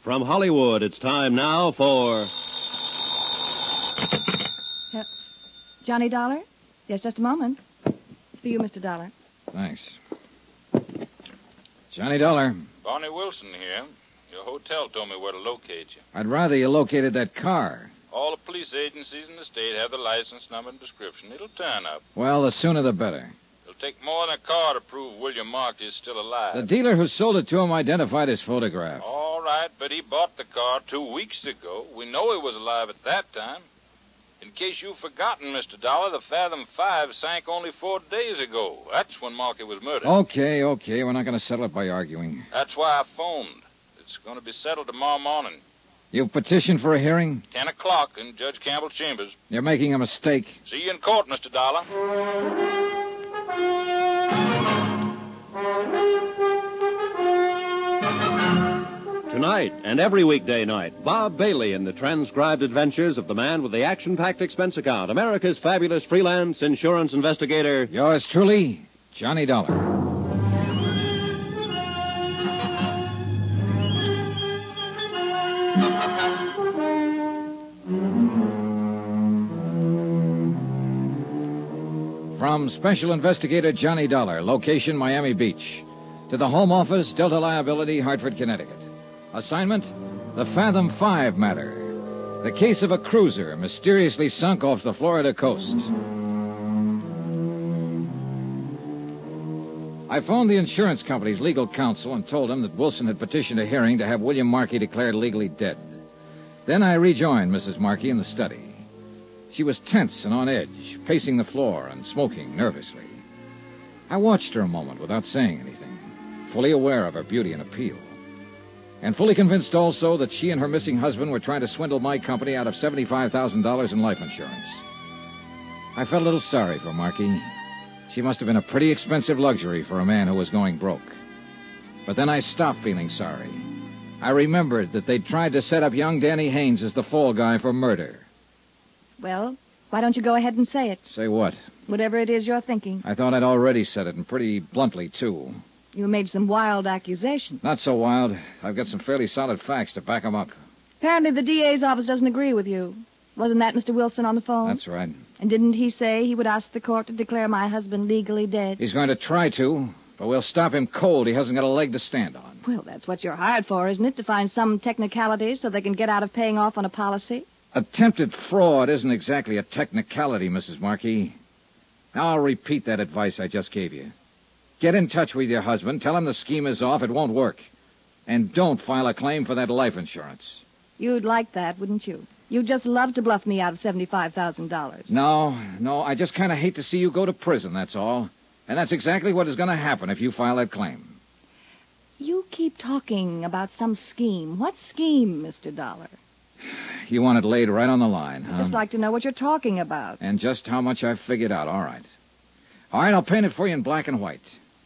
From Hollywood, it's time now for... Johnny Dollar? Yes, just a moment. It's for you, Mr. Dollar. Thanks. Johnny Dollar. Barney Wilson here. Your hotel told me where to locate you. I'd rather you located that car. All the police agencies in the state have the license number and description. It'll turn up. Well, the sooner the better. It'll take more than a car to prove William Markey is still alive. The dealer who sold it to him identified his photograph. All right, but he bought the car 2 weeks ago. We know he was alive at that time. In case you've forgotten, Mr. Dollar, the Fathom 5 sank only 4 days ago. That's when Markey was murdered. Okay. We're not going to settle it by arguing. That's why I phoned. It's going to be settled tomorrow morning. You've petitioned for a hearing? 10 o'clock in Judge Campbell's chambers. You're making a mistake. See you in court, Mr. Dollar. Tonight and every weekday night, Bob Bailey in the transcribed adventures of the man with the action-packed expense account, America's fabulous freelance insurance investigator. Yours truly, Johnny Dollar. From Special Investigator Johnny Dollar, location Miami Beach, to the Home Office, Delta Liability, Hartford, Connecticut. Assignment, the Fathom 5 matter. The case of a cruiser mysteriously sunk off the Florida coast. I phoned the insurance company's legal counsel and told him that Wilson had petitioned a hearing to have William Markey declared legally dead. Then I rejoined Mrs. Markey in the study. She was tense and on edge, pacing the floor and smoking nervously. I watched her a moment without saying anything, fully aware of her beauty and appeal. And fully convinced also that she and her missing husband were trying to swindle my company out of $75,000 in life insurance. I felt a little sorry for Markey. She must have been a pretty expensive luxury for a man who was going broke. But then I stopped feeling sorry. I remembered that they'd tried to set up young Danny Haynes as the fall guy for murder. Well, why don't you go ahead and say it? Say what? Whatever it is you're thinking. I thought I'd already said it, and pretty bluntly, too. You made some wild accusations. Not so wild. I've got some fairly solid facts to back them up. Apparently the DA's office doesn't agree with you. Wasn't that Mr. Wilson on the phone? That's right. And didn't he say he would ask the court to declare my husband legally dead? He's going to try to, but we'll stop him cold. He hasn't got a leg to stand on. Well, that's what you're hired for, isn't it? To find some technicalities so they can get out of paying off on a policy? Attempted fraud isn't exactly a technicality, Mrs. Markey. Now I'll repeat that advice I just gave you. Get in touch with your husband. Tell him the scheme is off. It won't work. And don't file a claim for that life insurance. You'd like that, wouldn't you? You'd just love to bluff me out of $75,000. No. I just kind of hate to see you go to prison, that's all. And that's exactly what is going to happen if you file that claim. You keep talking about some scheme. What scheme, Mr. Dollar? You want it laid right on the line, huh? I'd just like to know what you're talking about. And just how much I've figured out. All right, I'll paint it for you in black and white.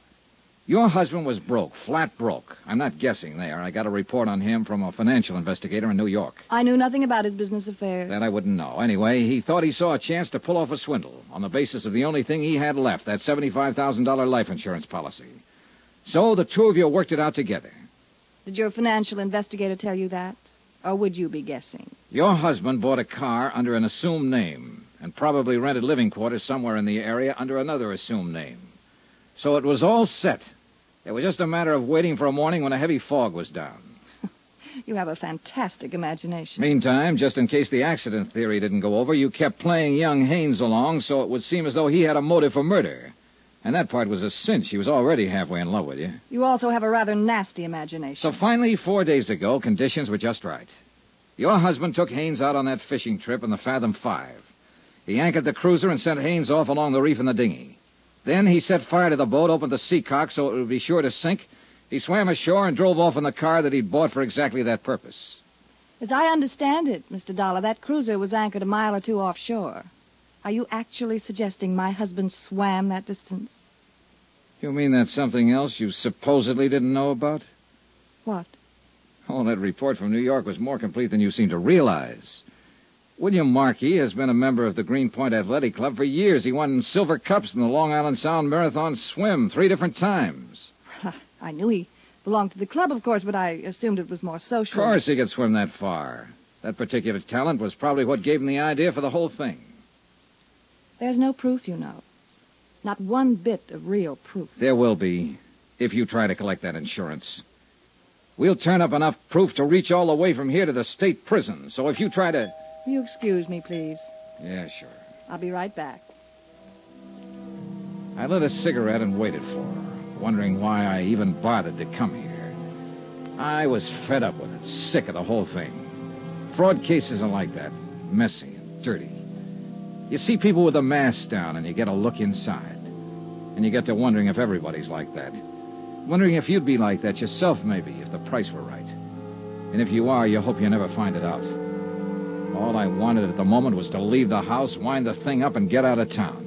Your husband was broke, flat broke. I'm not guessing there. I got a report on him from a financial investigator in New York. I knew nothing about his business affairs. That I wouldn't know. Anyway, he thought he saw a chance to pull off a swindle on the basis of the only thing he had left, that $75,000 life insurance policy. So the two of you worked it out together. Did your financial investigator tell you that? Or would you be guessing? Your husband bought a car under an assumed name and probably rented living quarters somewhere in the area under another assumed name. So it was all set. It was just a matter of waiting for a morning when a heavy fog was down. You have a fantastic imagination. Meantime, just in case the accident theory didn't go over, you kept playing young Haynes along so it would seem as though he had a motive for murder. And that part was a cinch. He was already halfway in love with you. You also have a rather nasty imagination. So finally, 4 days ago, conditions were just right. Your husband took Haynes out on that fishing trip in the Fathom 5. He anchored the cruiser and sent Haynes off along the reef in the dinghy. Then he set fire to the boat, opened the seacock so it would be sure to sink. He swam ashore and drove off in the car that he'd bought for exactly that purpose. As I understand it, Mr. Dollar, that cruiser was anchored a mile or two offshore. Are you actually suggesting my husband swam that distance? You mean that's something else you supposedly didn't know about? What? Oh, that report from New York was more complete than you seem to realize. William Markey has been a member of the Greenpoint Athletic Club for years. He won silver cups in the Long Island Sound Marathon swim 3 different times. I knew he belonged to the club, of course, but I assumed it was more Of social. course he could swim that far. That particular talent was probably what gave him the idea for the whole thing. There's no proof, you know. Not one bit of real proof. There will be, if you try to collect that insurance. We'll turn up enough proof to reach all the way from here to the state prison. So if you try to... Will you excuse me, please? Yeah, sure. I'll be right back. I lit a cigarette and waited for her, wondering why I even bothered to come here. I was fed up with it, sick of the whole thing. Fraud cases are like that, messy and dirty. You see people with a mask down and you get a look inside. And you get to wondering if everybody's like that. Wondering if you'd be like that yourself, maybe, if the price were right. And if you are, you hope you never find it out. All I wanted at the moment was to leave the house, wind the thing up, and get out of town.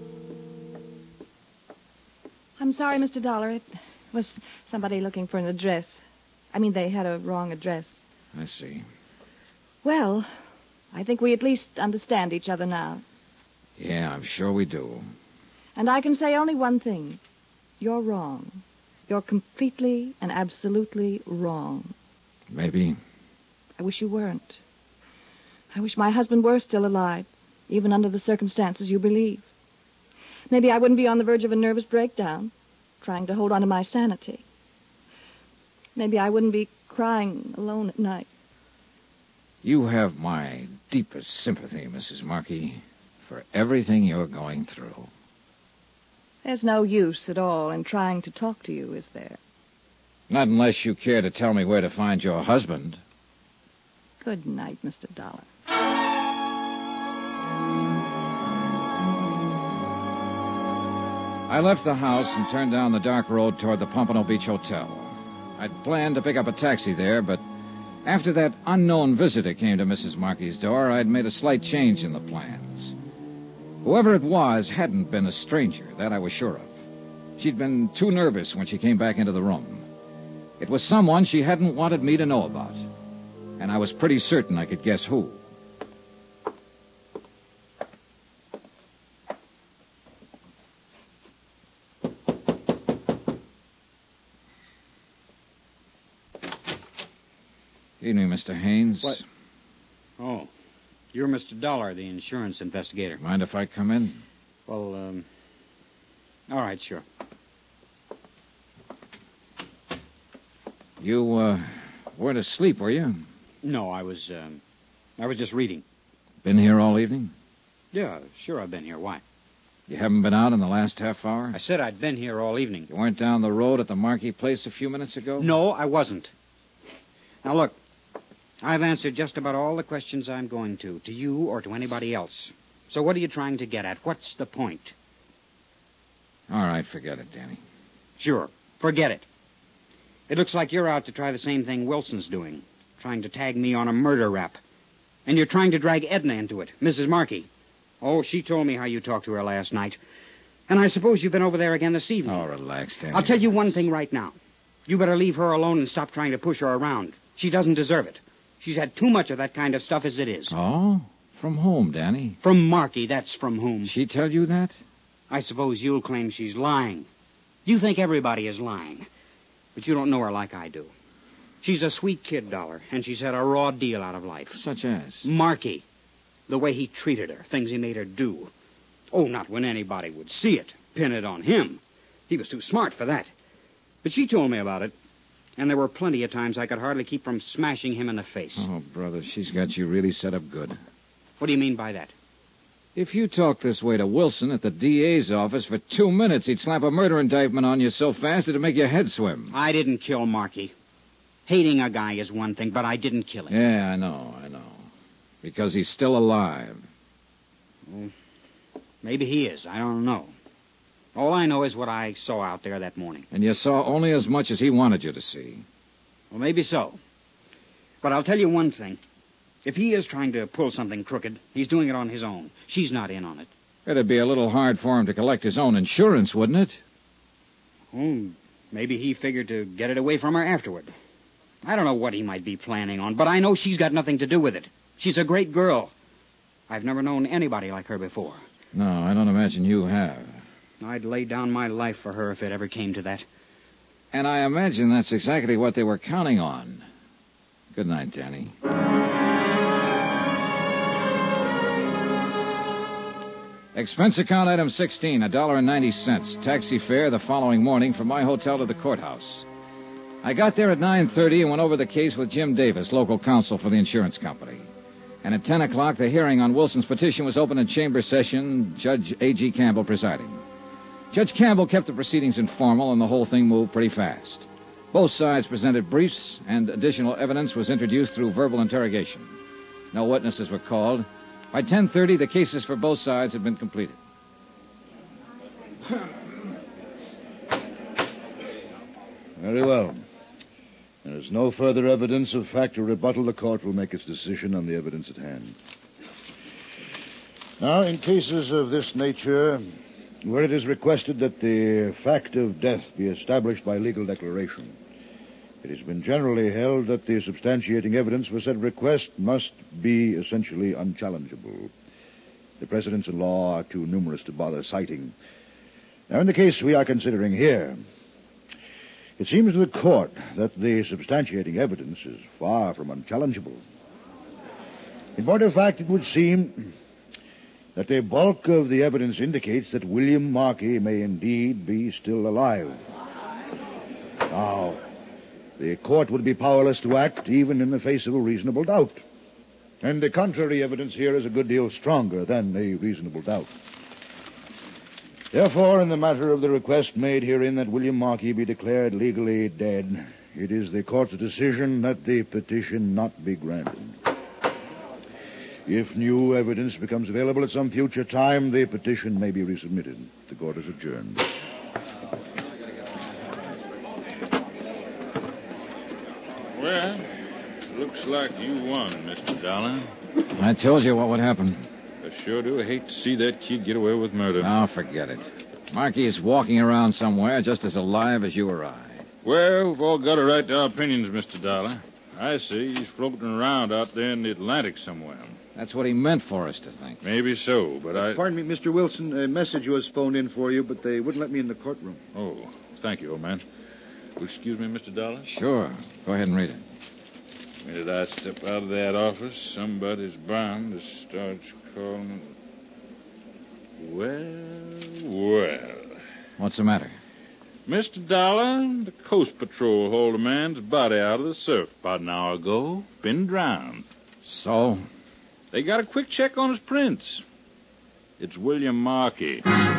I'm sorry, Mr. Dollar. It was somebody looking for an address. I mean, they had a wrong address. I see. Well, I think we at least understand each other now. Yeah, I'm sure we do. And I can say only one thing. You're wrong. You're completely and absolutely wrong. Maybe. I wish you weren't. I wish my husband were still alive, even under the circumstances you believe. Maybe I wouldn't be on the verge of a nervous breakdown, trying to hold on to my sanity. Maybe I wouldn't be crying alone at night. You have my deepest sympathy, Mrs. Markey, for everything you're going through. There's no use at all in trying to talk to you, is there? Not unless you care to tell me where to find your husband. Good night, Mr. Dollar. I left the house and turned down the dark road toward the Pompano Beach Hotel. I'd planned to pick up a taxi there, but after that unknown visitor came to Mrs. Markey's door, I'd made a slight change in the plans. Whoever it was hadn't been a stranger, that I was sure of. She'd been too nervous when she came back into the room. It was someone she hadn't wanted me to know about, and I was pretty certain I could guess who. Evening, Mr. Haynes. What? Oh, you're Mr. Dollar, the insurance investigator. Mind if I come in? Well, all right, sure. You, weren't asleep, were you? No, I was just reading. Been here all evening? Yeah, sure I've been here. Why? You haven't been out in the last half hour? I said I'd been here all evening. You weren't down the road at the Markey place a few minutes ago? No, I wasn't. Now, look, I've answered just about all the questions I'm going to you or to anybody else. So what are you trying to get at? What's the point? All right, forget it, Danny. Sure, forget it. It looks like you're out to try the same thing Wilson's doing, trying to tag me on a murder rap. And you're trying to drag Edna into it, Mrs. Markey. Oh, she told me how you talked to her last night. And I suppose you've been over there again this evening. Oh, relax, Danny. I'll tell you one thing right now. You better leave her alone and stop trying to push her around. She doesn't deserve it. She's had too much of that kind of stuff as it is. Oh? From whom, Danny? From Markey, that's from whom. She tell you that? I suppose you'll claim she's lying. You think everybody is lying. But you don't know her like I do. She's a sweet kid, Dollar, and she's had a raw deal out of life. Such as? Markey. The way he treated her, things he made her do. Oh, not when anybody would see it, pin it on him. He was too smart for that. But she told me about it, and there were plenty of times I could hardly keep from smashing him in the face. Oh, brother, she's got you really set up good. What do you mean by that? If you talk this way to Wilson at the DA's office for 2 minutes, he'd slap a murder indictment on you so fast it'd make your head swim. I didn't kill Markey. Hating a guy is one thing, but I didn't kill him. Yeah, I know. Because he's still alive. Well, maybe he is. I don't know. All I know is what I saw out there that morning. And you saw only as much as he wanted you to see. Well, maybe so. But I'll tell you one thing. If he is trying to pull something crooked, he's doing it on his own. She's not in on it. It'd be a little hard for him to collect his own insurance, wouldn't it? Oh, maybe he figured to get it away from her afterward. I don't know what he might be planning on, but I know she's got nothing to do with it. She's a great girl. I've never known anybody like her before. No, I don't imagine you have. I'd lay down my life for her if it ever came to that. And I imagine that's exactly what they were counting on. Good night, Danny. Expense account item 16, $1.90. Taxi fare the following morning from my hotel to the courthouse. I got there at 9:30 and went over the case with Jim Davis, local counsel for the insurance company. And at 10 o'clock, the hearing on Wilson's petition was opened in chamber session, Judge A.G. Campbell presiding. Judge Campbell kept the proceedings informal, and the whole thing moved pretty fast. Both sides presented briefs, and additional evidence was introduced through verbal interrogation. No witnesses were called. By 10:30, the cases for both sides had been completed. Very well. There is no further evidence of fact or rebuttal. The court will make its decision on the evidence at hand. Now, in cases of this nature, where it is requested that the fact of death be established by legal declaration, it has been generally held that the substantiating evidence for said request must be essentially unchallengeable. The precedents in law are too numerous to bother citing. Now, in the case we are considering here, it seems to the court that the substantiating evidence is far from unchallengeable. In point of fact, it would seem that the bulk of the evidence indicates that William Markey may indeed be still alive. Now, the court would be powerless to act even in the face of a reasonable doubt. And the contrary evidence here is a good deal stronger than a reasonable doubt. Therefore, in the matter of the request made herein that William Markey be declared legally dead, it is the court's decision that the petition not be granted. If new evidence becomes available at some future time, the petition may be resubmitted. The court is adjourned. Well, looks like you won, Mr. Dollar. I told you what would happen. I sure do hate to see that kid get away with murder. Oh, forget it. Markey is walking around somewhere just as alive as you or I. Well, we've all got a right to our opinions, Mr. Dollar. I say he's floating around out there in the Atlantic somewhere. That's what he meant for us to think. Maybe so, but Pardon me, Mr. Wilson. A message was phoned in for you, but they wouldn't let me in the courtroom. Oh, thank you, old man. Will you excuse me, Mr. Dollar? Sure. Go ahead and read it. The minute I step out of that office, somebody's bound to start calling. Well. What's the matter? Mr. Dollar, the Coast Patrol hauled a man's body out of the surf about an hour ago. Been drowned. So? They got a quick check on his prints. It's William Markey.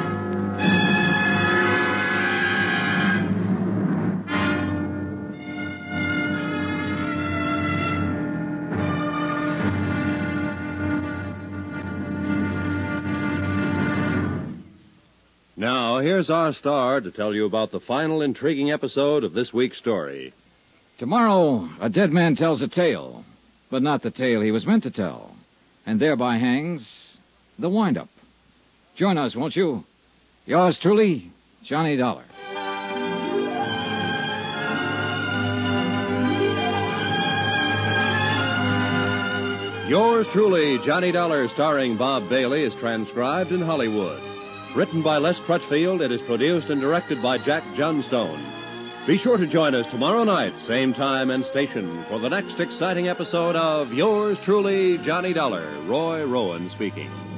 Now, here's our star to tell you about the final intriguing episode of this week's story. Tomorrow, a dead man tells a tale, but not the tale he was meant to tell, and thereby hangs the wind-up. Join us, won't you? Yours truly, Johnny Dollar. Yours truly, Johnny Dollar, starring Bob Bailey, is transcribed in Hollywood. Written by Les Crutchfield, it is produced and directed by Jack Johnstone. Be sure to join us tomorrow night, same time and station, for the next exciting episode of Yours truly, Johnny Dollar. Roy Rowan speaking.